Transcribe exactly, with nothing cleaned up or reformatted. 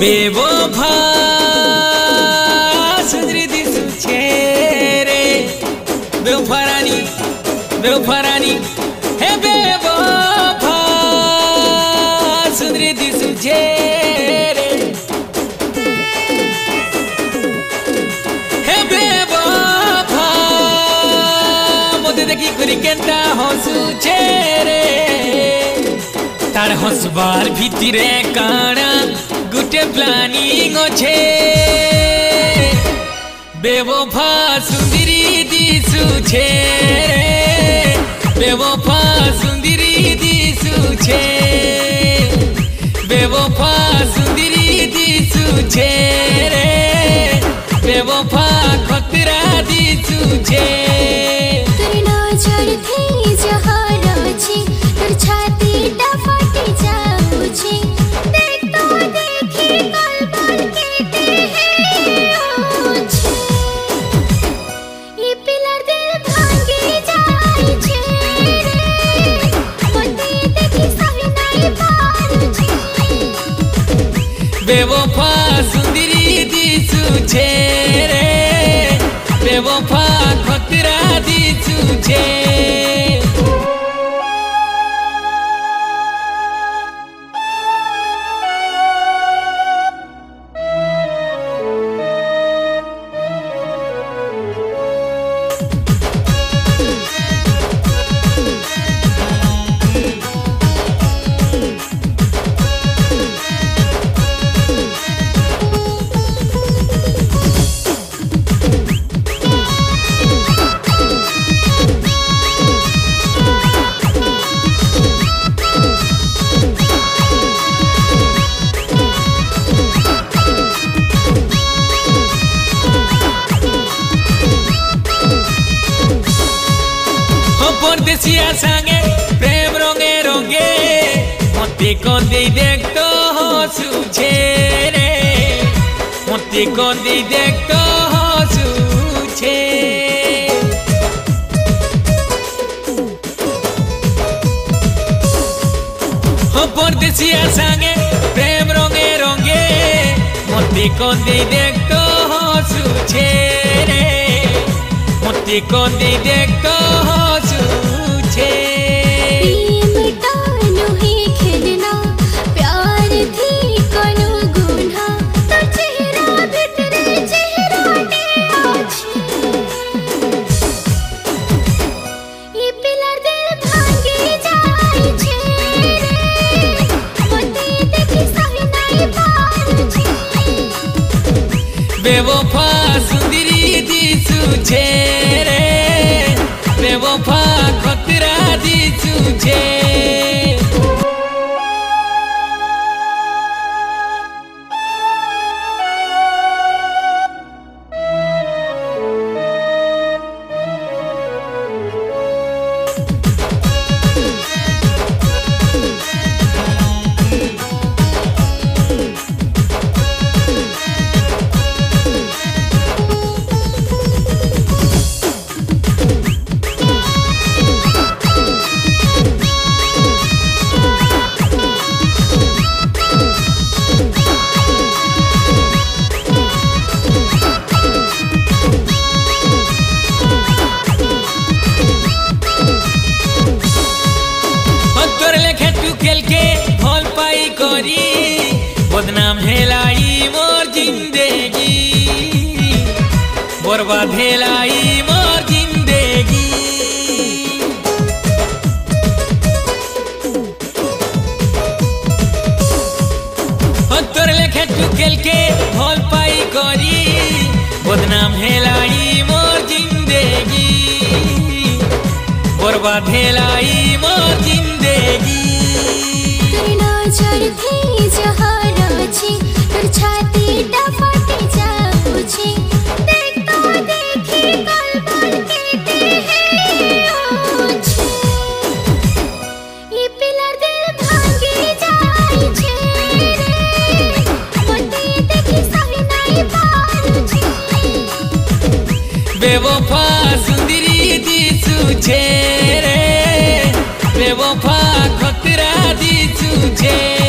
बेवफा सुंदरी दिसुछे रे बेवफा रानी बेवफा रानी हे बेवफा सुंदरी दिसुछे रे हे बेवफा मोते देखी करी केंता हसुछे रे तार हसबार भितरे काना गुटे प्लानिंग छे बेवफा सुंदरी दिसुछे रे बेवफा सुंदरी दिसुछे बेवफा सुंदरी दिसुछे रे बेवफा खतरा दिसुछे तेरी नजर थी जहाँ राजी तेरी छाती टफाटी जाऊची देख तो देखी कलबल कहते हैं ओछे ये पिलर दिल भांगी जाई छे रे मते देखी सही नहीं पारुची बेवफा सुंदरी दिसुछे रे बेवफा खतरा दिसुछे परदेसिया संगे प्रेम रंगे रंगे मते कोन दे देख तो हसुछे रे मते कोन दे देख तो हसुछे हो परदेसिया संगे प्रेम रंगे रंगे मते कोन दे देख तो हसुछे रे मते कोन दे देख तो हसुछे प्रेम टानो ही खेलना प्यार थी कोनो गुना तो चेहरा भितरे चेहरा ने आछे ये पिलर दिल भांगी जाई छे रे मते देखी सही नहीं पारुची बेवफा सुंदरी दिसुछे रे बेवफा खतरा दिसुछे बदनाम हेलाई मोर जिंदगी बर्बाद हेलाई मोर जिंदगी तोर लेखे टुकेल के भल पाई करी बदनाम हेलाई मोर जिंदगी बर्बाद हेलाई मोर जिंदगी तेरी नजर थी जहाँ राजी तेरी छाती टफाटी जाऊची देख तो देखी कलबल कहते हैं ओछे ये पिलर दिल भांगी जाई छे रे मते देखी सही नहीं पारुची बेवफा सुंदरी दिसुछे रे बेवफा खतरा दिसुछे